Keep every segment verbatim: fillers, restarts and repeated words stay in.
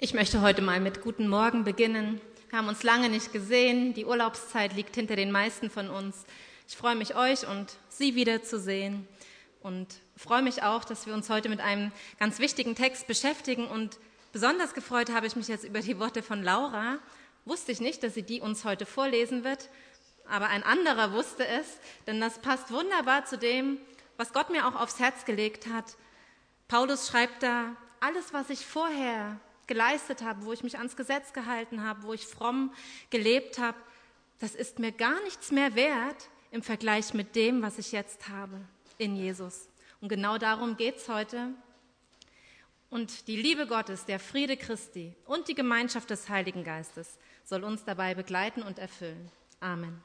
Ich möchte heute mal mit Guten Morgen beginnen. Wir haben uns lange nicht gesehen, die Urlaubszeit liegt hinter den meisten von uns. Ich freue mich, euch und Sie wiederzusehen und freue mich auch, dass wir uns heute mit einem ganz wichtigen Text beschäftigen. Und besonders gefreut habe ich mich jetzt über die Worte von Laura. Wusste ich nicht, dass sie die uns heute vorlesen wird, aber ein anderer wusste es, denn das passt wunderbar zu dem, was Gott mir auch aufs Herz gelegt hat. Paulus schreibt da, alles, was ich vorher geleistet habe, wo ich mich ans Gesetz gehalten habe, wo ich fromm gelebt habe, das ist mir gar nichts mehr wert im Vergleich mit dem, was ich jetzt habe in Jesus. Und genau darum geht es heute. Und die Liebe Gottes, der Friede Christi und die Gemeinschaft des Heiligen Geistes soll uns dabei begleiten und erfüllen. Amen.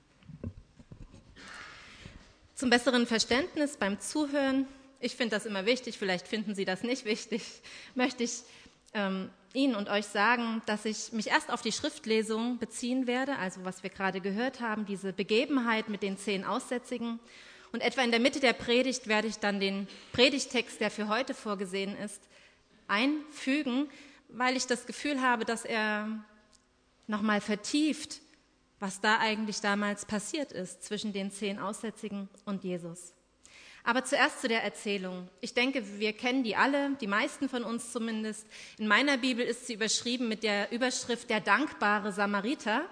Zum besseren Verständnis beim Zuhören, ich finde das immer wichtig, vielleicht finden Sie das nicht wichtig, möchte ich ähm, Ihnen und euch sagen, dass ich mich erst auf die Schriftlesung beziehen werde, also was wir gerade gehört haben, diese Begebenheit mit den zehn Aussätzigen. Und etwa in der Mitte der Predigt werde ich dann den Predigttext, der für heute vorgesehen ist, einfügen, weil ich das Gefühl habe, dass er nochmal vertieft, was da eigentlich damals passiert ist zwischen den zehn Aussätzigen und Jesus. Aber zuerst zu der Erzählung. Ich denke, wir kennen die alle, die meisten von uns zumindest. In meiner Bibel ist sie überschrieben mit der Überschrift Der dankbare Samariter.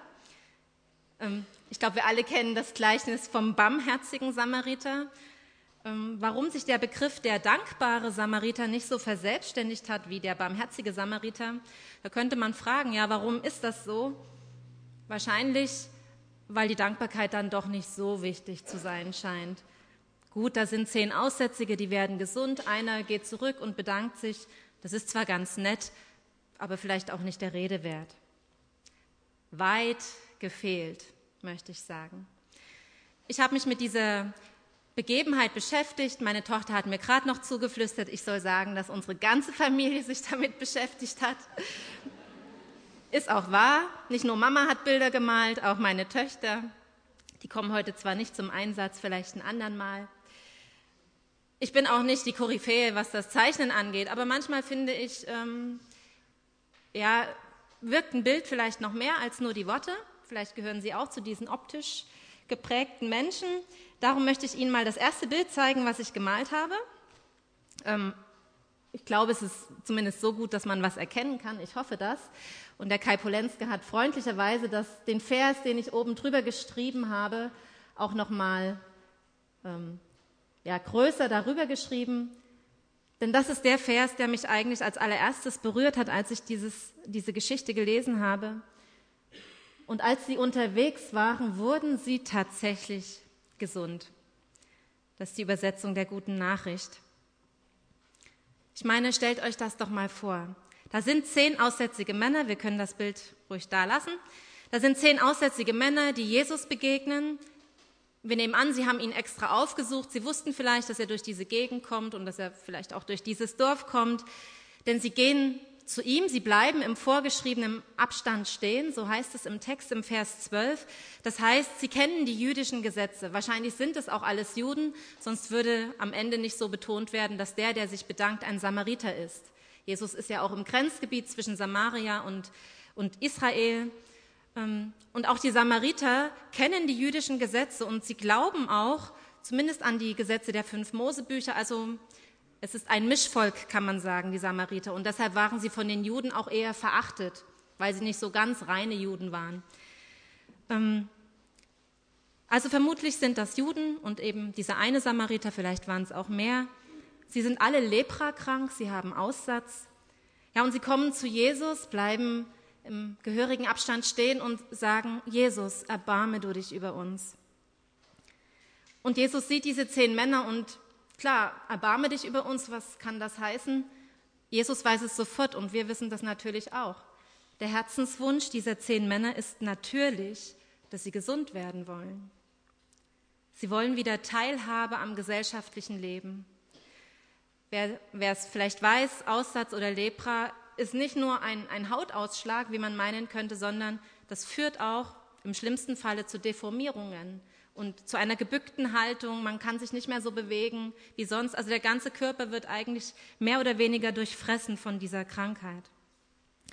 Ich glaube, wir alle kennen das Gleichnis vom barmherzigen Samariter. Warum sich der Begriff der dankbare Samariter nicht so verselbstständigt hat wie der barmherzige Samariter, da könnte man fragen, ja, warum ist das so? Wahrscheinlich, weil die Dankbarkeit dann doch nicht so wichtig zu sein scheint. Gut, da sind zehn Aussätzige, die werden gesund, einer geht zurück und bedankt sich. Das ist zwar ganz nett, aber vielleicht auch nicht der Rede wert. Weit gefehlt, möchte ich sagen. Ich habe mich mit dieser Begebenheit beschäftigt. Meine Tochter hat mir gerade noch zugeflüstert, ich soll sagen, dass unsere ganze Familie sich damit beschäftigt hat. Ist auch wahr, nicht nur Mama hat Bilder gemalt, auch meine Töchter. Die kommen heute zwar nicht zum Einsatz, vielleicht ein andern Mal. Ich bin auch nicht die Koryphäe, was das Zeichnen angeht, aber manchmal finde ich, ähm, ja, wirkt ein Bild vielleicht noch mehr als nur die Worte. Vielleicht gehören Sie auch zu diesen optisch geprägten Menschen. Darum möchte ich Ihnen mal das erste Bild zeigen, was ich gemalt habe. Ähm, ich glaube, es ist zumindest so gut, dass man was erkennen kann. Ich hoffe das. Und der Kai Polenske hat freundlicherweise das, den Vers, den ich oben drüber geschrieben habe, auch nochmal ähm, ja, größer darüber geschrieben. Denn das ist der Vers, der mich eigentlich als allererstes berührt hat, als ich dieses, diese Geschichte gelesen habe. Und als sie unterwegs waren, wurden sie tatsächlich gesund. Das ist die Übersetzung der guten Nachricht. Ich meine, stellt euch das doch mal vor. Da sind zehn aussätzige Männer, wir können das Bild ruhig da lassen. Da sind zehn aussätzige Männer, die Jesus begegnen. Wir nehmen an, sie haben ihn extra aufgesucht. Sie wussten vielleicht, dass er durch diese Gegend kommt und dass er vielleicht auch durch dieses Dorf kommt. Denn sie gehen zu ihm, sie bleiben im vorgeschriebenen Abstand stehen, so heißt es im Text im Vers zwölf. Das heißt, sie kennen die jüdischen Gesetze. Wahrscheinlich sind es auch alles Juden, sonst würde am Ende nicht so betont werden, dass der, der sich bedankt, ein Samariter ist. Jesus ist ja auch im Grenzgebiet zwischen Samaria und, und Israel. Und auch die Samariter kennen die jüdischen Gesetze und sie glauben auch zumindest an die Gesetze der fünf Mosebücher. Also es ist ein Mischvolk, kann man sagen, die Samariter. Und deshalb waren sie von den Juden auch eher verachtet, weil sie nicht so ganz reine Juden waren. Also vermutlich sind das Juden und eben dieser eine Samariter, vielleicht waren es auch mehr. Sie sind alle leprakrank, sie haben Aussatz. Ja, und sie kommen zu Jesus, bleiben im gehörigen Abstand stehen und sagen, Jesus, erbarme du dich über uns. Und Jesus sieht diese zehn Männer und klar, erbarme dich über uns, was kann das heißen? Jesus weiß es sofort und wir wissen das natürlich auch. Der Herzenswunsch dieser zehn Männer ist natürlich, dass sie gesund werden wollen. Sie wollen wieder Teilhabe am gesellschaftlichen Leben. Wer, wer es vielleicht weiß, Aussatz oder Lepra ist nicht nur ein, ein Hautausschlag, wie man meinen könnte, sondern das führt auch im schlimmsten Falle zu Deformierungen und zu einer gebückten Haltung. Man kann sich nicht mehr so bewegen wie sonst. Also der ganze Körper wird eigentlich mehr oder weniger durchfressen von dieser Krankheit.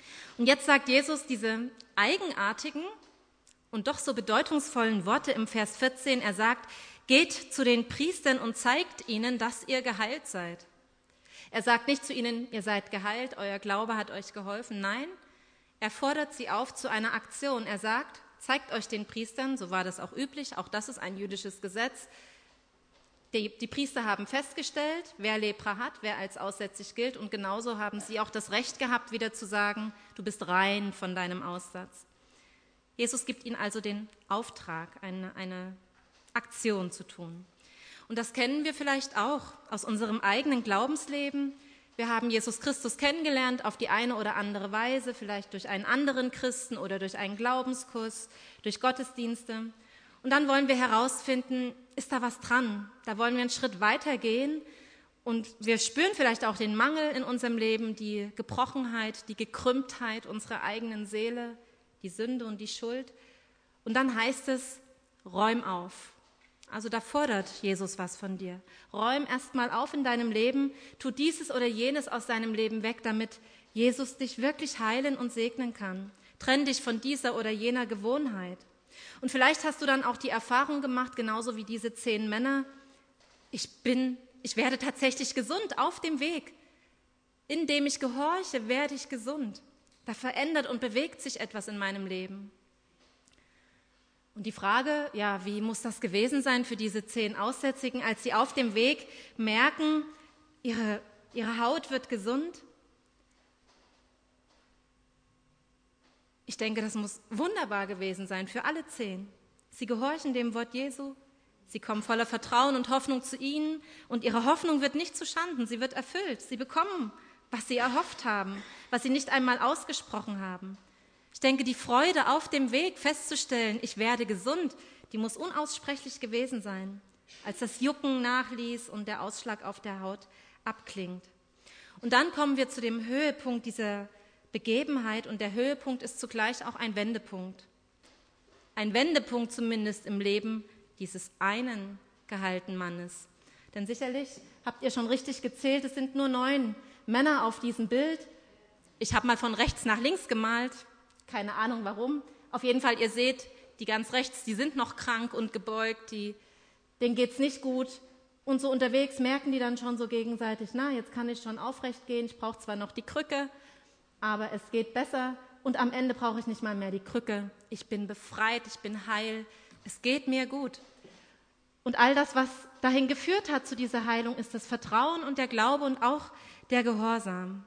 Und jetzt sagt Jesus diese eigenartigen und doch so bedeutungsvollen Worte im Vers vierzehn. Er sagt, geht zu den Priestern und zeigt ihnen, dass ihr geheilt seid. Er sagt nicht zu ihnen, ihr seid geheilt, euer Glaube hat euch geholfen. Nein, er fordert sie auf zu einer Aktion. Er sagt, zeigt euch den Priestern, so war das auch üblich, auch das ist ein jüdisches Gesetz. Die, die Priester haben festgestellt, wer Lepra hat, wer als aussätzig gilt, und genauso haben sie auch das Recht gehabt, wieder zu sagen, du bist rein von deinem Aussatz. Jesus gibt ihnen also den Auftrag, eine, eine Aktion zu tun. Und das kennen wir vielleicht auch aus unserem eigenen Glaubensleben. Wir haben Jesus Christus kennengelernt auf die eine oder andere Weise, vielleicht durch einen anderen Christen oder durch einen Glaubenskurs, durch Gottesdienste. Und dann wollen wir herausfinden, ist da was dran? Da wollen wir einen Schritt weiter gehen und wir spüren vielleicht auch den Mangel in unserem Leben, die Gebrochenheit, die Gekrümmtheit unserer eigenen Seele, die Sünde und die Schuld. Und dann heißt es, räum auf. Also da fordert Jesus was von dir. Räum erst mal auf in deinem Leben, tu dieses oder jenes aus deinem Leben weg, damit Jesus dich wirklich heilen und segnen kann. Trenn dich von dieser oder jener Gewohnheit. Und vielleicht hast du dann auch die Erfahrung gemacht, genauso wie diese zehn Männer, ich bin, ich werde tatsächlich gesund auf dem Weg. Indem ich gehorche, werde ich gesund. Da verändert und bewegt sich etwas in meinem Leben. Und die Frage, ja, wie muss das gewesen sein für diese zehn Aussätzigen, als sie auf dem Weg merken, ihre, ihre Haut wird gesund? Ich denke, das muss wunderbar gewesen sein für alle zehn. Sie gehorchen dem Wort Jesu, sie kommen voller Vertrauen und Hoffnung zu ihnen und ihre Hoffnung wird nicht zuschanden, sie wird erfüllt. Sie bekommen, was sie erhofft haben, was sie nicht einmal ausgesprochen haben. Ich denke, die Freude auf dem Weg festzustellen, ich werde gesund, die muss unaussprechlich gewesen sein, als das Jucken nachließ und der Ausschlag auf der Haut abklingt. Und dann kommen wir zu dem Höhepunkt dieser Begebenheit und der Höhepunkt ist zugleich auch ein Wendepunkt. Ein Wendepunkt zumindest im Leben dieses einen geheilten Mannes. Denn sicherlich habt ihr schon richtig gezählt, es sind nur neun Männer auf diesem Bild. Ich habe mal von rechts nach links gemalt. Keine Ahnung warum. Auf jeden Fall, ihr seht, die ganz rechts, die sind noch krank und gebeugt, die, denen geht's nicht gut. Und so unterwegs merken die dann schon so gegenseitig, na, jetzt kann ich schon aufrecht gehen, ich brauche zwar noch die Krücke, aber es geht besser und am Ende brauche ich nicht mal mehr die Krücke. Ich bin befreit, ich bin heil, es geht mir gut. Und all das, was dahin geführt hat zu dieser Heilung, ist das Vertrauen und der Glaube und auch der Gehorsam.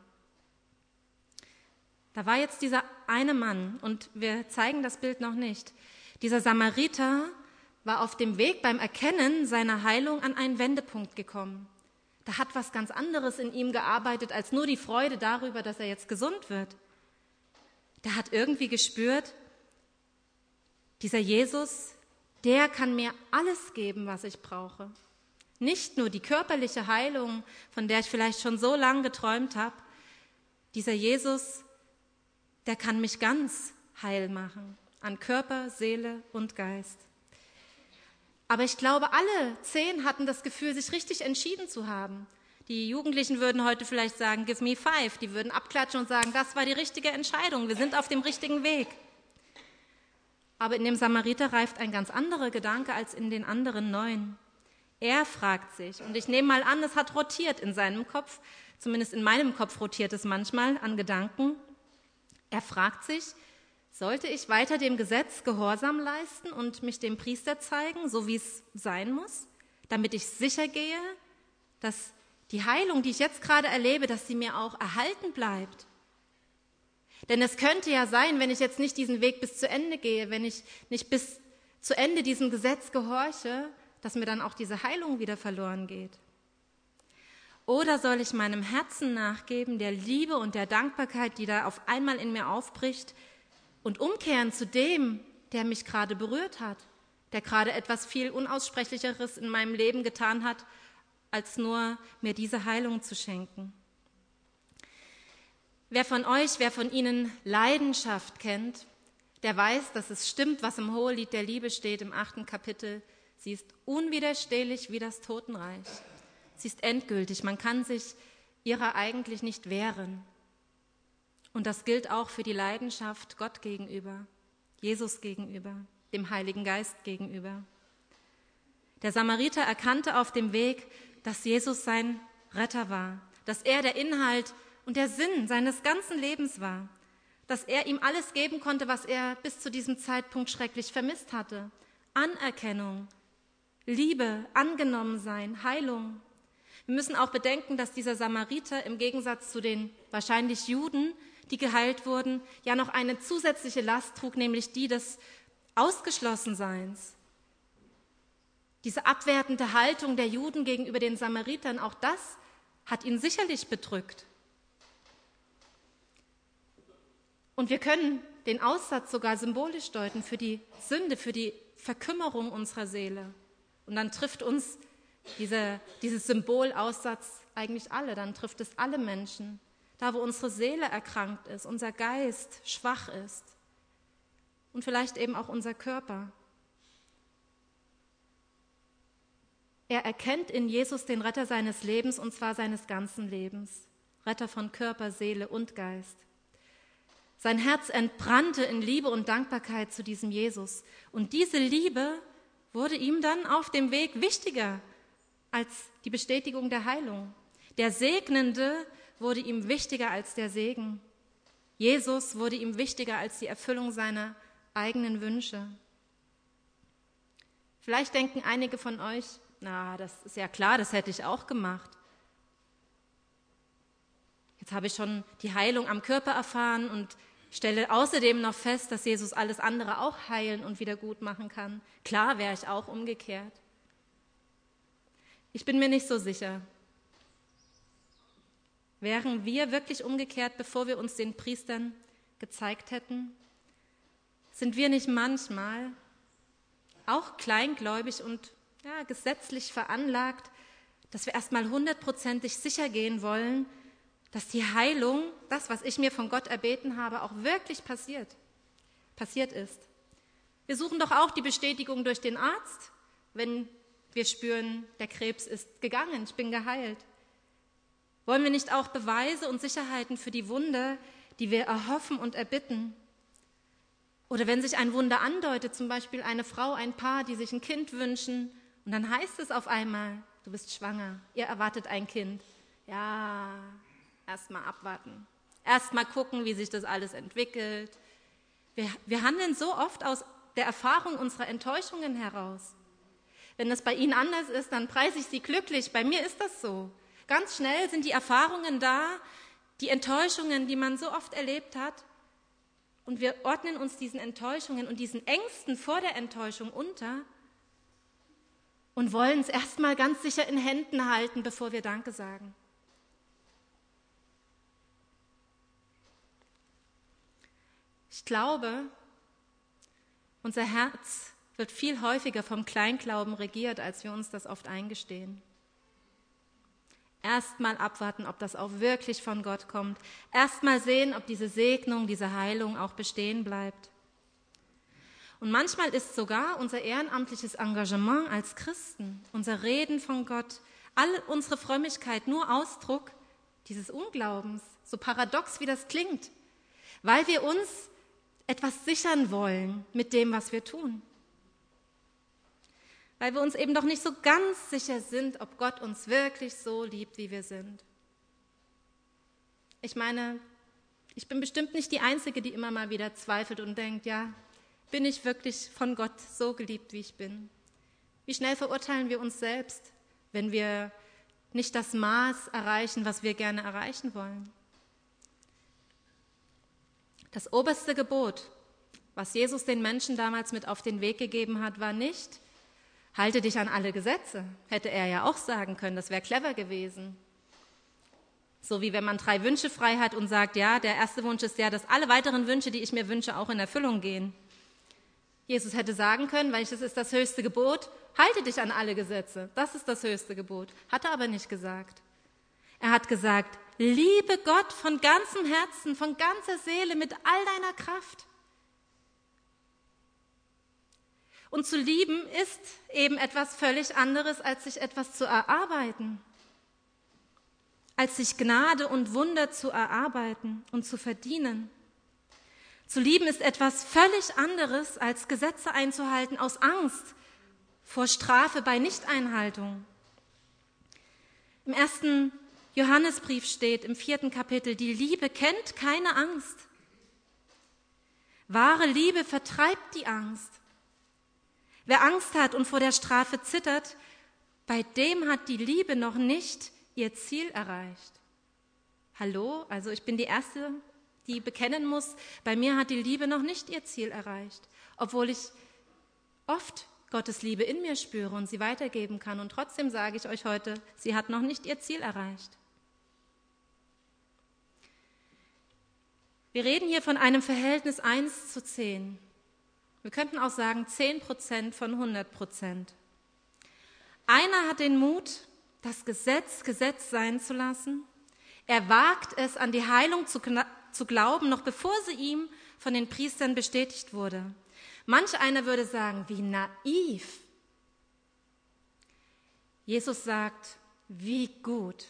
Da war jetzt dieser eine Mann, und wir zeigen das Bild noch nicht. Dieser Samariter war auf dem Weg beim Erkennen seiner Heilung an einen Wendepunkt gekommen. Da hat was ganz anderes in ihm gearbeitet, als nur die Freude darüber, dass er jetzt gesund wird. Der hat irgendwie gespürt, dieser Jesus, der kann mir alles geben, was ich brauche. Nicht nur die körperliche Heilung, von der ich vielleicht schon so lange geträumt habe. Dieser Jesus, der kann mich ganz heil machen, an Körper, Seele und Geist. Aber ich glaube, alle zehn hatten das Gefühl, sich richtig entschieden zu haben. Die Jugendlichen würden heute vielleicht sagen, give me five. Die würden abklatschen und sagen, das war die richtige Entscheidung, wir sind auf dem richtigen Weg. Aber in dem Samariter reift ein ganz anderer Gedanke als in den anderen neun. Er fragt sich, und ich nehme mal an, es hat rotiert in seinem Kopf, zumindest in meinem Kopf rotiert es manchmal an Gedanken. Er fragt sich, sollte ich weiter dem Gesetz Gehorsam leisten und mich dem Priester zeigen, so wie es sein muss, damit ich sicher gehe, dass die Heilung, die ich jetzt gerade erlebe, dass sie mir auch erhalten bleibt? Denn es könnte ja sein, wenn ich jetzt nicht diesen Weg bis zu Ende gehe, wenn ich nicht bis zu Ende diesem Gesetz gehorche, dass mir dann auch diese Heilung wieder verloren geht. Oder soll ich meinem Herzen nachgeben, der Liebe und der Dankbarkeit, die da auf einmal in mir aufbricht, und umkehren zu dem, der mich gerade berührt hat, der gerade etwas viel Unaussprechlicheres in meinem Leben getan hat, als nur mir diese Heilung zu schenken. Wer von euch, wer von Ihnen Leidenschaft kennt, der weiß, dass es stimmt, was im Hohelied der Liebe steht im achten Kapitel. Sie ist unwiderstehlich wie das Totenreich. Sie ist endgültig, man kann sich ihrer eigentlich nicht wehren. Und das gilt auch für die Leidenschaft Gott gegenüber, Jesus gegenüber, dem Heiligen Geist gegenüber. Der Samariter erkannte auf dem Weg, dass Jesus sein Retter war, dass er der Inhalt und der Sinn seines ganzen Lebens war, dass er ihm alles geben konnte, was er bis zu diesem Zeitpunkt schrecklich vermisst hatte. Anerkennung, Liebe, Angenommensein, Heilung. Wir müssen auch bedenken, dass dieser Samariter im Gegensatz zu den wahrscheinlich Juden, die geheilt wurden, ja noch eine zusätzliche Last trug, nämlich die des Ausgeschlossenseins. Diese abwertende Haltung der Juden gegenüber den Samaritern, auch das hat ihn sicherlich bedrückt. Und wir können den Aussatz sogar symbolisch deuten für die Sünde, für die Verkümmerung unserer Seele. Und dann trifft uns diese, dieses Symbol Aussatz eigentlich alle, dann trifft es alle Menschen. Da, wo unsere Seele erkrankt ist, unser Geist schwach ist und vielleicht eben auch unser Körper. Er erkennt in Jesus den Retter seines Lebens, und zwar seines ganzen Lebens. Retter von Körper, Seele und Geist. Sein Herz entbrannte in Liebe und Dankbarkeit zu diesem Jesus. Und diese Liebe wurde ihm dann auf dem Weg wichtiger als die Bestätigung der Heilung. Der Segnende wurde ihm wichtiger als der Segen. Jesus wurde ihm wichtiger als die Erfüllung seiner eigenen Wünsche. Vielleicht denken einige von euch, na, das ist ja klar, das hätte ich auch gemacht. Jetzt habe ich schon die Heilung am Körper erfahren und stelle außerdem noch fest, dass Jesus alles andere auch heilen und wieder gut machen kann. Klar wäre ich auch umgekehrt. Ich bin mir nicht so sicher. Wären wir wirklich umgekehrt, bevor wir uns den Priestern gezeigt hätten? Sind wir nicht manchmal auch kleingläubig und ja, gesetzlich veranlagt, dass wir erstmal hundertprozentig sicher gehen wollen, dass die Heilung, das, was ich mir von Gott erbeten habe, auch wirklich passiert, passiert ist. Wir suchen doch auch die Bestätigung durch den Arzt, wenn wir spüren, der Krebs ist gegangen, ich bin geheilt. Wollen wir nicht auch Beweise und Sicherheiten für die Wunder, die wir erhoffen und erbitten? Oder wenn sich ein Wunder andeutet, zum Beispiel eine Frau, ein Paar, die sich ein Kind wünschen, und dann heißt es auf einmal, du bist schwanger, ihr erwartet ein Kind. Ja, erst mal abwarten, erst mal gucken, wie sich das alles entwickelt. Wir, wir handeln so oft aus der Erfahrung unserer Enttäuschungen heraus. Wenn das bei Ihnen anders ist, dann preise ich Sie glücklich. Bei mir ist das so. Ganz schnell sind die Erfahrungen da, die Enttäuschungen, die man so oft erlebt hat. Und wir ordnen uns diesen Enttäuschungen und diesen Ängsten vor der Enttäuschung unter und wollen es erstmal ganz sicher in Händen halten, bevor wir Danke sagen. Ich glaube, unser Herz wird viel häufiger vom Kleinglauben regiert, als wir uns das oft eingestehen. Erstmal abwarten, ob das auch wirklich von Gott kommt. Erstmal sehen, ob diese Segnung, diese Heilung auch bestehen bleibt. Und manchmal ist sogar unser ehrenamtliches Engagement als Christen, unser Reden von Gott, all unsere Frömmigkeit nur Ausdruck dieses Unglaubens, so paradox wie das klingt, weil wir uns etwas sichern wollen mit dem, was wir tun. Weil wir uns eben doch nicht so ganz sicher sind, ob Gott uns wirklich so liebt, wie wir sind. Ich meine, ich bin bestimmt nicht die Einzige, die immer mal wieder zweifelt und denkt, ja, bin ich wirklich von Gott so geliebt, wie ich bin? Wie schnell verurteilen wir uns selbst, wenn wir nicht das Maß erreichen, was wir gerne erreichen wollen? Das oberste Gebot, was Jesus den Menschen damals mit auf den Weg gegeben hat, war nicht, halte dich an alle Gesetze. Hätte er ja auch sagen können, das wäre clever gewesen. So wie wenn man drei Wünsche frei hat und sagt, ja, der erste Wunsch ist ja, dass alle weiteren Wünsche, die ich mir wünsche, auch in Erfüllung gehen. Jesus hätte sagen können, weil das ist das höchste Gebot, halte dich an alle Gesetze. Das ist das höchste Gebot. Hat er aber nicht gesagt. Er hat gesagt, liebe Gott von ganzem Herzen, von ganzer Seele, mit all deiner Kraft. Und zu lieben ist eben etwas völlig anderes, als sich etwas zu erarbeiten. als sich Gnade und Wunder zu erarbeiten und zu verdienen. Zu lieben ist etwas völlig anderes, als Gesetze einzuhalten aus Angst vor Strafe bei Nichteinhaltung. Im ersten Johannesbrief steht im vierten Kapitel, die Liebe kennt keine Angst. Wahre Liebe vertreibt die Angst. Wer Angst hat und vor der Strafe zittert, bei dem hat die Liebe noch nicht ihr Ziel erreicht. Hallo, also ich bin die Erste, die bekennen muss, bei mir hat die Liebe noch nicht ihr Ziel erreicht, obwohl ich oft Gottes Liebe in mir spüre und sie weitergeben kann. Und trotzdem sage ich euch heute, sie hat noch nicht ihr Ziel erreicht. Wir reden hier von einem Verhältnis eins zu zehn. Wir könnten auch sagen zehn Prozent von hundert Prozent. Einer hat den Mut, das Gesetz Gesetz sein zu lassen. Er wagt es, an die Heilung zu, zu glauben, noch bevor sie ihm von den Priestern bestätigt wurde. Manch einer würde sagen, wie naiv. Jesus sagt, wie gut.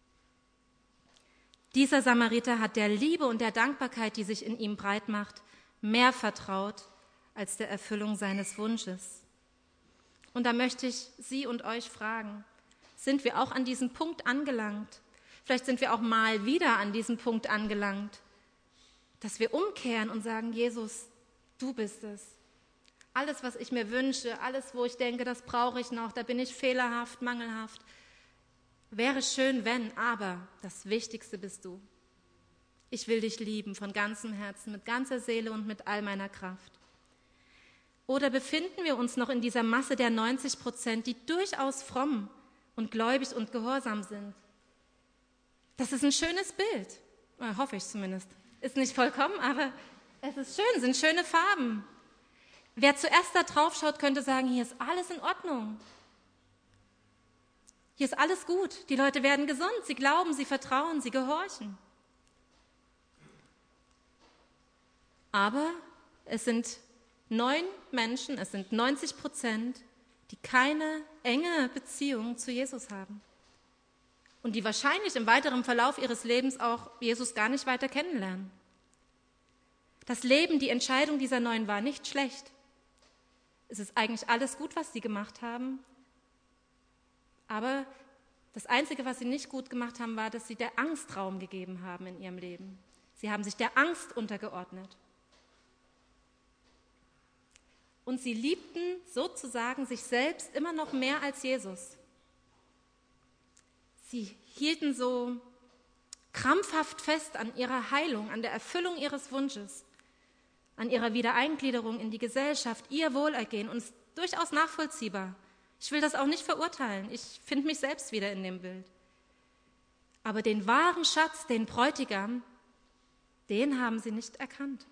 Dieser Samariter hat der Liebe und der Dankbarkeit, die sich in ihm breit macht, mehr vertraut als der Erfüllung seines Wunsches. Und da möchte ich Sie und euch fragen, sind wir auch an diesem Punkt angelangt? Vielleicht sind wir auch mal wieder an diesem Punkt angelangt, dass wir umkehren und sagen, Jesus, du bist es. Alles, was ich mir wünsche, alles, wo ich denke, das brauche ich noch, da bin ich fehlerhaft, mangelhaft. Wäre schön, wenn, aber das Wichtigste bist du. Ich will dich lieben von ganzem Herzen, mit ganzer Seele und mit all meiner Kraft. Oder befinden wir uns noch in dieser Masse der neunzig Prozent, die durchaus fromm und gläubig und gehorsam sind? Das ist ein schönes Bild, äh, hoffe ich zumindest. Ist nicht vollkommen, aber es ist schön, sind schöne Farben. Wer zuerst da drauf schaut, könnte sagen, hier ist alles in Ordnung. Hier ist alles gut. Die Leute werden gesund, sie glauben, sie vertrauen, sie gehorchen. Aber es sind neun Menschen, es sind neunzig Prozent, die keine enge Beziehung zu Jesus haben. Und die wahrscheinlich im weiteren Verlauf ihres Lebens auch Jesus gar nicht weiter kennenlernen. Das Leben, die Entscheidung dieser Neun war nicht schlecht. Es ist eigentlich alles gut, was sie gemacht haben. Aber das Einzige, was sie nicht gut gemacht haben, war, dass sie der Angst Raum gegeben haben in ihrem Leben. Sie haben sich der Angst untergeordnet. Und sie liebten sozusagen sich selbst immer noch mehr als Jesus. Sie hielten so krampfhaft fest an ihrer Heilung, an der Erfüllung ihres Wunsches, an ihrer Wiedereingliederung in die Gesellschaft, ihr Wohlergehen. Und es ist durchaus nachvollziehbar. Ich will das auch nicht verurteilen. Ich finde mich selbst wieder in dem Bild. Aber den wahren Schatz, den Bräutigam, den haben sie nicht erkannt.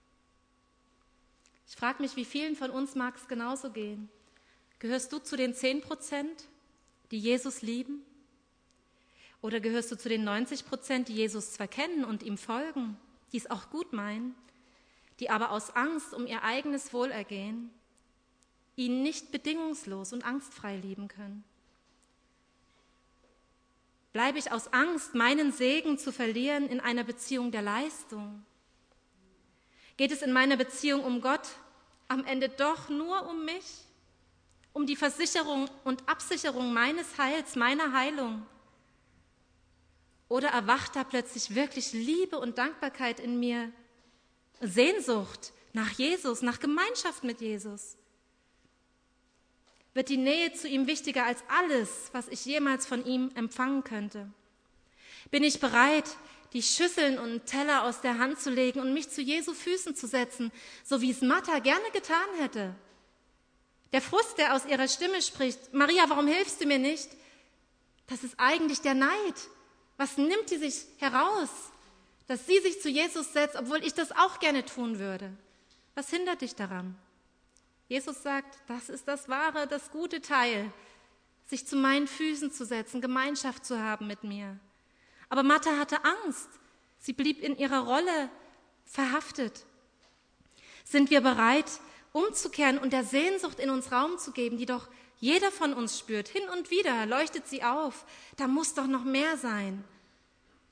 Ich frage mich, wie vielen von uns mag es genauso gehen? Gehörst du zu den zehn Prozent, die Jesus lieben? Oder gehörst du zu den neunzig Prozent, die Jesus zwar kennen und ihm folgen, die es auch gut meinen, die aber aus Angst um ihr eigenes Wohlergehen ihn nicht bedingungslos und angstfrei lieben können? Bleibe ich aus Angst, meinen Segen zu verlieren, in einer Beziehung der Leistung? Geht es in meiner Beziehung um Gott am Ende doch nur um mich, um die Versicherung und Absicherung meines Heils, meiner Heilung? Oder erwacht da plötzlich wirklich Liebe und Dankbarkeit in mir, Sehnsucht nach Jesus, nach Gemeinschaft mit Jesus? Wird die Nähe zu ihm wichtiger als alles, was ich jemals von ihm empfangen könnte? Bin ich bereit, die Schüsseln und Teller aus der Hand zu legen und mich zu Jesu Füßen zu setzen, so wie es Martha gerne getan hätte? Der Frust, der aus ihrer Stimme spricht, Maria, warum hilfst du mir nicht? Das ist eigentlich der Neid. Was nimmt die sich heraus, dass sie sich zu Jesus setzt, obwohl ich das auch gerne tun würde? Was hindert dich daran? Jesus sagt, das ist das wahre, das gute Teil, sich zu meinen Füßen zu setzen, Gemeinschaft zu haben mit mir. Aber Martha hatte Angst. Sie blieb in ihrer Rolle verhaftet. Sind wir bereit, umzukehren und der Sehnsucht in uns Raum zu geben, die doch jeder von uns spürt? Hin und wieder leuchtet sie auf. Da muss doch noch mehr sein.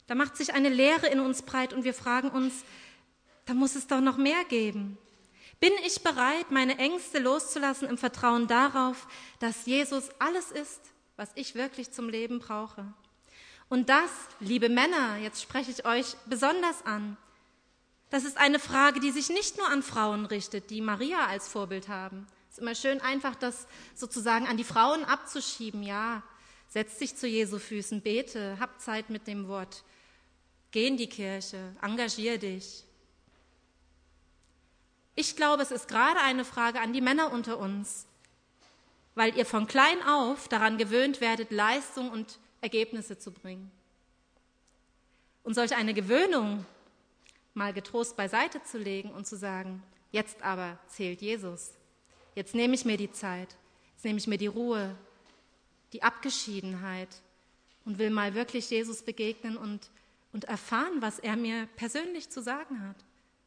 Da macht sich eine Leere in uns breit und wir fragen uns, da muss es doch noch mehr geben. Bin ich bereit, meine Ängste loszulassen im Vertrauen darauf, dass Jesus alles ist, was ich wirklich zum Leben brauche? Und das, liebe Männer, jetzt spreche ich euch besonders an, das ist eine Frage, die sich nicht nur an Frauen richtet, die Maria als Vorbild haben. Es ist immer schön einfach, das sozusagen an die Frauen abzuschieben. Ja, setz dich zu Jesu Füßen, bete, hab Zeit mit dem Wort, geh in die Kirche, engagier dich. Ich glaube, es ist gerade eine Frage an die Männer unter uns, weil ihr von klein auf daran gewöhnt werdet, Leistung und Ergebnisse zu bringen. Und solch eine Gewöhnung mal getrost beiseite zu legen und zu sagen, jetzt aber zählt Jesus. Jetzt nehme ich mir die Zeit, jetzt nehme ich mir die Ruhe, die Abgeschiedenheit und will mal wirklich Jesus begegnen und, und erfahren, was er mir persönlich zu sagen hat.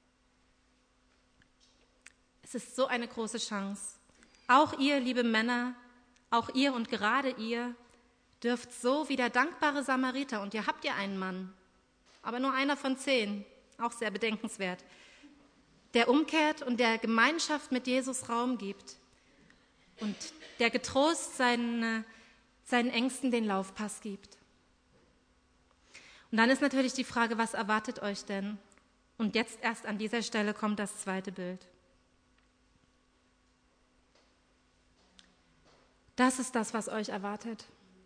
Es ist so eine große Chance. Auch ihr, liebe Männer, auch ihr und gerade ihr, dürft so wie der dankbare Samariter, und ihr habt ja einen Mann, aber nur einer von zehn, auch sehr bedenkenswert, der umkehrt und der Gemeinschaft mit Jesus Raum gibt und der getrost seinen, seinen Ängsten den Laufpass gibt. Und dann ist natürlich die Frage, was erwartet euch denn? Und jetzt erst an dieser Stelle kommt das zweite Bild. Das ist das, was euch erwartet.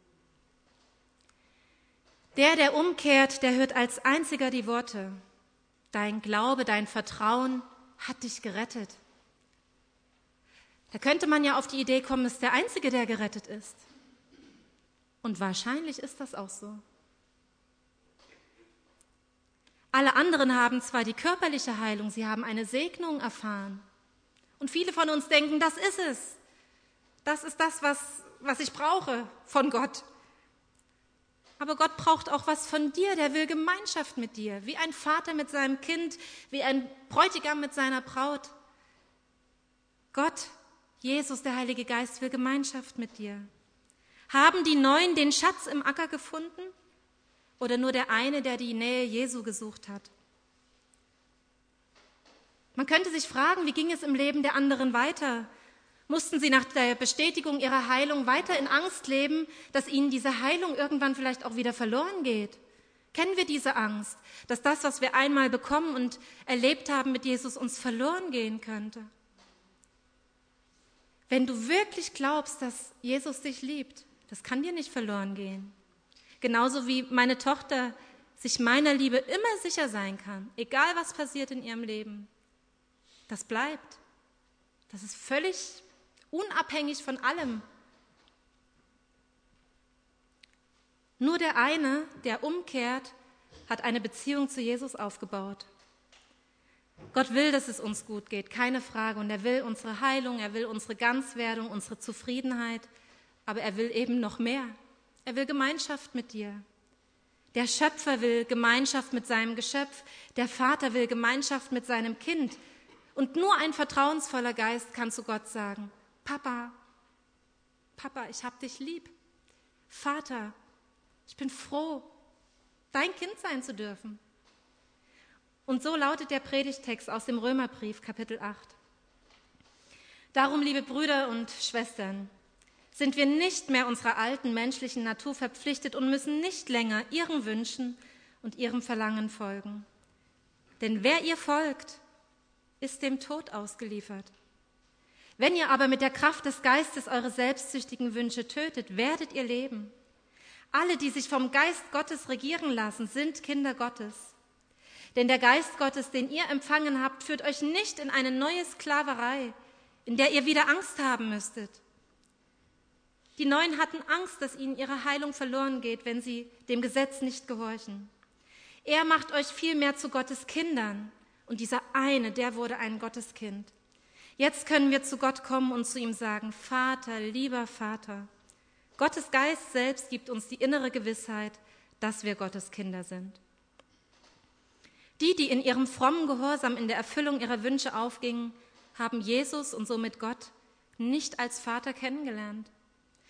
Der, der umkehrt, der hört als einziger die Worte: Dein Glaube, dein Vertrauen hat dich gerettet. Da könnte man ja auf die Idee kommen, es ist der Einzige, der gerettet ist. Und wahrscheinlich ist das auch so. Alle anderen haben zwar die körperliche Heilung, sie haben eine Segnung erfahren. Und viele von uns denken, das ist es. Das ist das, was, was ich brauche von Gott. Aber Gott braucht auch was von dir, der will Gemeinschaft mit dir, wie ein Vater mit seinem Kind, wie ein Bräutigam mit seiner Braut. Gott, Jesus, der Heilige Geist, will Gemeinschaft mit dir. Haben die Neun den Schatz im Acker gefunden oder nur der eine, der die Nähe Jesu gesucht hat? Man könnte sich fragen, wie ging es im Leben der anderen weiter? Mussten sie nach der Bestätigung ihrer Heilung weiter in Angst leben, dass ihnen diese Heilung irgendwann vielleicht auch wieder verloren geht? Kennen wir diese Angst, dass das, was wir einmal bekommen und erlebt haben mit Jesus, uns verloren gehen könnte? Wenn du wirklich glaubst, dass Jesus dich liebt, das kann dir nicht verloren gehen. Genauso wie meine Tochter sich meiner Liebe immer sicher sein kann, egal was passiert in ihrem Leben. Das bleibt. Das ist völlig unabhängig von allem. Nur der eine, der umkehrt, hat eine Beziehung zu Jesus aufgebaut. Gott will, dass es uns gut geht, keine Frage. Und er will unsere Heilung, er will unsere Ganzwerdung, unsere Zufriedenheit. Aber er will eben noch mehr. Er will Gemeinschaft mit dir. Der Schöpfer will Gemeinschaft mit seinem Geschöpf. Der Vater will Gemeinschaft mit seinem Kind. Und nur ein vertrauensvoller Geist kann zu Gott sagen: Papa, Papa, ich hab dich lieb. Vater, ich bin froh, dein Kind sein zu dürfen. Und so lautet der Predigtext aus dem Römerbrief, Kapitel acht. Darum, liebe Brüder und Schwestern, sind wir nicht mehr unserer alten menschlichen Natur verpflichtet und müssen nicht länger ihren Wünschen und ihrem Verlangen folgen. Denn wer ihr folgt, ist dem Tod ausgeliefert. Wenn ihr aber mit der Kraft des Geistes eure selbstsüchtigen Wünsche tötet, werdet ihr leben. Alle, die sich vom Geist Gottes regieren lassen, sind Kinder Gottes. Denn der Geist Gottes, den ihr empfangen habt, führt euch nicht in eine neue Sklaverei, in der ihr wieder Angst haben müsstet. Die Neuen hatten Angst, dass ihnen ihre Heilung verloren geht, wenn sie dem Gesetz nicht gehorchen. Er macht euch vielmehr zu Gottes Kindern. Und dieser eine, der wurde ein Gotteskind. Jetzt können wir zu Gott kommen und zu ihm sagen: Vater, lieber Vater. Gottes Geist selbst gibt uns die innere Gewissheit, dass wir Gottes Kinder sind. Die, die in ihrem frommen Gehorsam in der Erfüllung ihrer Wünsche aufgingen, haben Jesus und somit Gott nicht als Vater kennengelernt.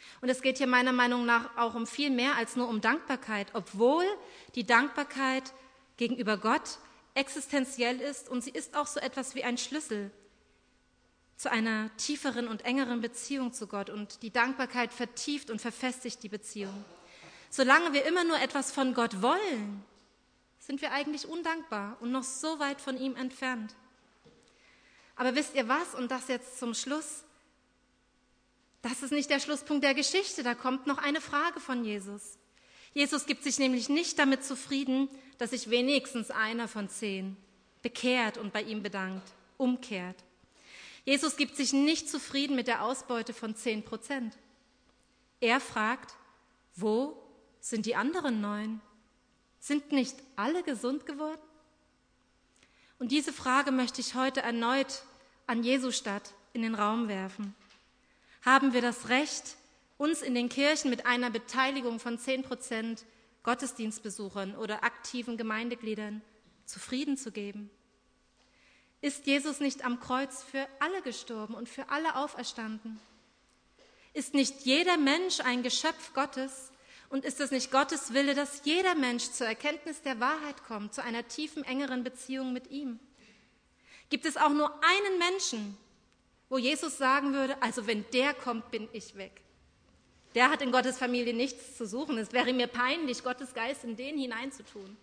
Und es geht hier meiner Meinung nach auch um viel mehr als nur um Dankbarkeit, obwohl die Dankbarkeit gegenüber Gott existenziell ist und sie ist auch so etwas wie ein Schlüssel zu einer tieferen und engeren Beziehung zu Gott. Und die Dankbarkeit vertieft und verfestigt die Beziehung. Solange wir immer nur etwas von Gott wollen, sind wir eigentlich undankbar und noch so weit von ihm entfernt. Aber wisst ihr was? Und das jetzt zum Schluss. Das ist nicht der Schlusspunkt der Geschichte, da kommt noch eine Frage von Jesus. Jesus gibt sich nämlich nicht damit zufrieden, dass sich wenigstens einer von zehn bekehrt und bei ihm bedankt, umkehrt. Jesus gibt sich nicht zufrieden mit der Ausbeute von zehn Prozent. Er fragt, wo sind die anderen neun? Sind nicht alle gesund geworden? Und diese Frage möchte ich heute erneut an Jesu statt in den Raum werfen. Haben wir das Recht, uns in den Kirchen mit einer Beteiligung von zehn Prozent Gottesdienstbesuchern oder aktiven Gemeindegliedern zufrieden zu geben? Ist Jesus nicht am Kreuz für alle gestorben und für alle auferstanden? Ist nicht jeder Mensch ein Geschöpf Gottes? Und ist es nicht Gottes Wille, dass jeder Mensch zur Erkenntnis der Wahrheit kommt, zu einer tiefen, engeren Beziehung mit ihm? Gibt es auch nur einen Menschen, wo Jesus sagen würde, also wenn der kommt, bin ich weg. Der hat in Gottes Familie nichts zu suchen. Es wäre mir peinlich, Gottes Geist in den hineinzutun.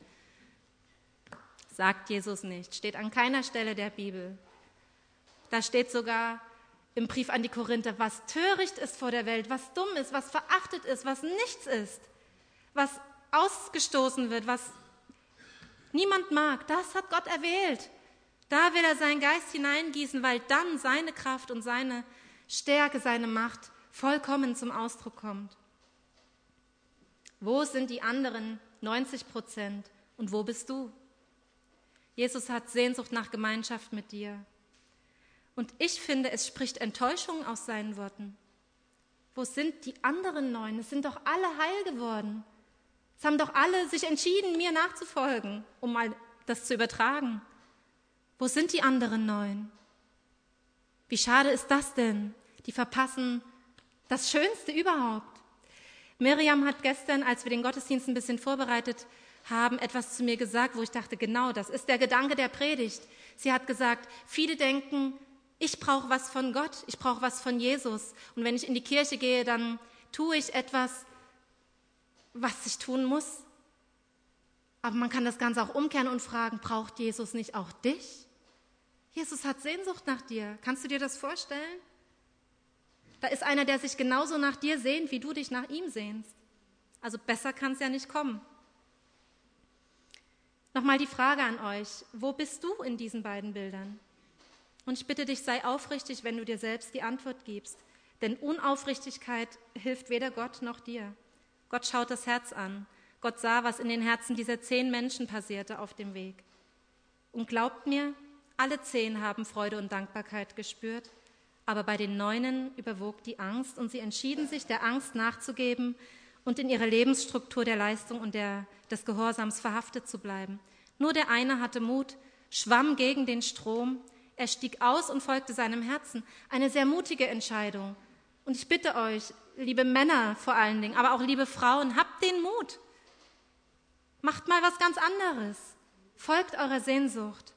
Sagt Jesus nicht, steht an keiner Stelle der Bibel. Da steht sogar im Brief an die Korinther, was töricht ist vor der Welt, was dumm ist, was verachtet ist, was nichts ist, was ausgestoßen wird, was niemand mag, das hat Gott erwählt. Da will er seinen Geist hineingießen, weil dann seine Kraft und seine Stärke, seine Macht vollkommen zum Ausdruck kommt. Wo sind die anderen neunzig Prozent und wo bist du? Jesus hat Sehnsucht nach Gemeinschaft mit dir. Und ich finde, es spricht Enttäuschung aus seinen Worten. Wo sind die anderen neun? Es sind doch alle heil geworden. Es haben doch alle sich entschieden, mir nachzufolgen, um mal das zu übertragen. Wo sind die anderen neun? Wie schade ist das denn? Die verpassen das Schönste überhaupt. Miriam hat gestern, als wir den Gottesdienst ein bisschen vorbereitet haben, etwas zu mir gesagt, wo ich dachte, genau, das ist der Gedanke der Predigt. Sie hat gesagt, viele denken, ich brauche was von Gott, ich brauche was von Jesus. Und wenn ich in die Kirche gehe, dann tue ich etwas, was ich tun muss. Aber man kann das Ganze auch umkehren und fragen, braucht Jesus nicht auch dich? Jesus hat Sehnsucht nach dir. Kannst du dir das vorstellen? Da ist einer, der sich genauso nach dir sehnt, wie du dich nach ihm sehnst. Also besser kann es ja nicht kommen. Nochmal die Frage an euch, wo bist du in diesen beiden Bildern? Und ich bitte dich, sei aufrichtig, wenn du dir selbst die Antwort gibst. Denn Unaufrichtigkeit hilft weder Gott noch dir. Gott schaut das Herz an. Gott sah, was in den Herzen dieser zehn Menschen passierte auf dem Weg. Und glaubt mir, alle zehn haben Freude und Dankbarkeit gespürt, aber bei den Neunen überwog die Angst und sie entschieden sich, der Angst nachzugeben und in ihrer Lebensstruktur der Leistung und der, des Gehorsams verhaftet zu bleiben. Nur der eine hatte Mut, schwamm gegen den Strom, er stieg aus und folgte seinem Herzen. Eine sehr mutige Entscheidung. Und ich bitte euch, liebe Männer vor allen Dingen, aber auch liebe Frauen, habt den Mut. Macht mal was ganz anderes. Folgt eurer Sehnsucht.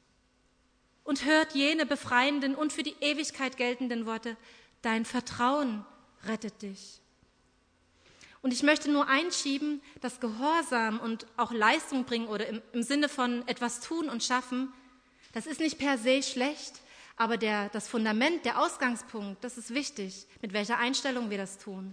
Und hört jene befreienden und für die Ewigkeit geltenden Worte, dein Vertrauen rettet dich. Und ich möchte nur einschieben, dass Gehorsam und auch Leistung bringen oder im, im Sinne von etwas tun und schaffen, das ist nicht per se schlecht, aber der, das Fundament, der Ausgangspunkt, das ist wichtig, mit welcher Einstellung wir das tun.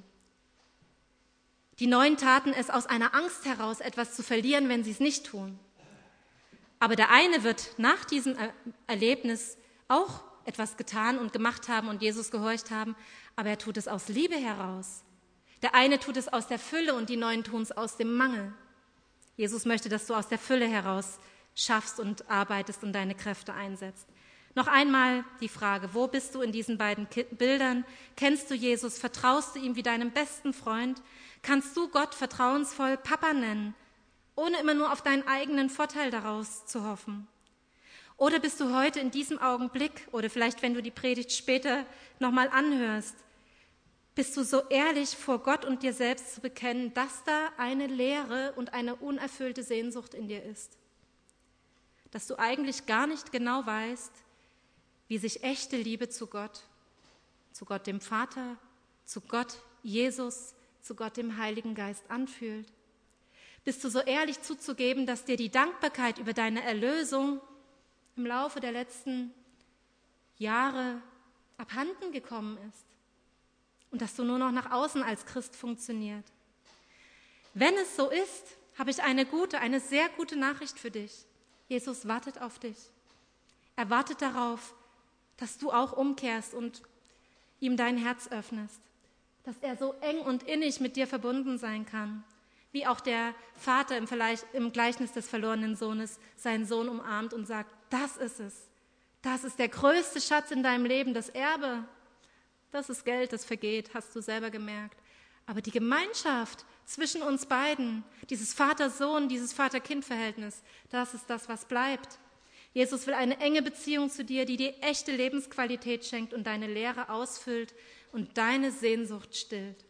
Die Neuen taten es aus einer Angst heraus, etwas zu verlieren, wenn sie es nicht tun. Aber der eine wird nach diesem Erlebnis auch etwas getan und gemacht haben und Jesus gehorcht haben, aber er tut es aus Liebe heraus. Der eine tut es aus der Fülle und die Neuen tun es aus dem Mangel. Jesus möchte, dass du aus der Fülle heraus schaffst und arbeitest und deine Kräfte einsetzt. Noch einmal die Frage, wo bist du in diesen beiden Bildern? Kennst du Jesus? Vertraust du ihm wie deinem besten Freund? Kannst du Gott vertrauensvoll Papa nennen, ohne immer nur auf deinen eigenen Vorteil daraus zu hoffen? Oder bist du heute in diesem Augenblick, oder vielleicht wenn du die Predigt später nochmal anhörst, Bist du so ehrlich vor Gott und dir selbst zu bekennen, dass da eine leere und eine unerfüllte Sehnsucht in dir ist? Dass du eigentlich gar nicht genau weißt, wie sich echte Liebe zu Gott, zu Gott dem Vater, zu Gott Jesus, zu Gott dem Heiligen Geist anfühlt? Bist du so ehrlich zuzugeben, dass dir die Dankbarkeit über deine Erlösung im Laufe der letzten Jahre abhanden gekommen ist und dass du nur noch nach außen als Christ funktioniert? Wenn es so ist, habe ich eine gute, eine sehr gute Nachricht für dich. Jesus wartet auf dich. Er wartet darauf, dass du auch umkehrst und ihm dein Herz öffnest, dass er so eng und innig mit dir verbunden sein kann, wie auch der Vater im, im Gleichnis des verlorenen Sohnes seinen Sohn umarmt und sagt, das ist es, das ist der größte Schatz in deinem Leben, das Erbe, das ist Geld, das vergeht, hast du selber gemerkt. Aber die Gemeinschaft zwischen uns beiden, dieses Vater-Sohn, dieses Vater-Kind-Verhältnis, das ist das, was bleibt. Jesus will eine enge Beziehung zu dir, die dir echte Lebensqualität schenkt und deine Leere ausfüllt und deine Sehnsucht stillt.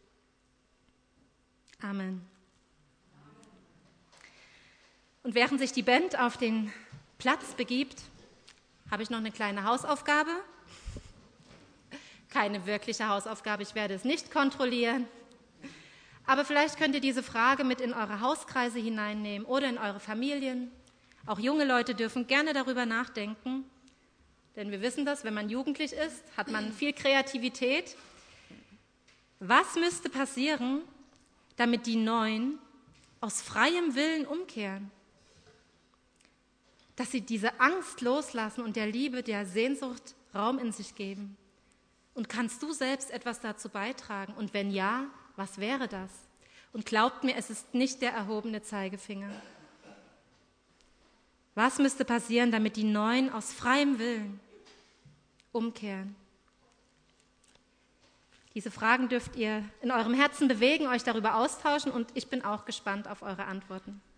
Amen. Und während sich die Band auf den Platz begibt, habe ich noch eine kleine Hausaufgabe. Keine wirkliche Hausaufgabe, ich werde es nicht kontrollieren. Aber vielleicht könnt ihr diese Frage mit in eure Hauskreise hineinnehmen oder in eure Familien. Auch junge Leute dürfen gerne darüber nachdenken, denn wir wissen das, wenn man jugendlich ist, hat man viel Kreativität. Was müsste passieren, damit die Neuen aus freiem Willen umkehren? Dass sie diese Angst loslassen und der Liebe, der Sehnsucht Raum in sich geben. Und kannst du selbst etwas dazu beitragen? Und wenn ja, was wäre das? Und glaubt mir, es ist nicht der erhobene Zeigefinger. Was müsste passieren, damit die Neuen aus freiem Willen umkehren? Diese Fragen dürft ihr in eurem Herzen bewegen, euch darüber austauschen und ich bin auch gespannt auf eure Antworten.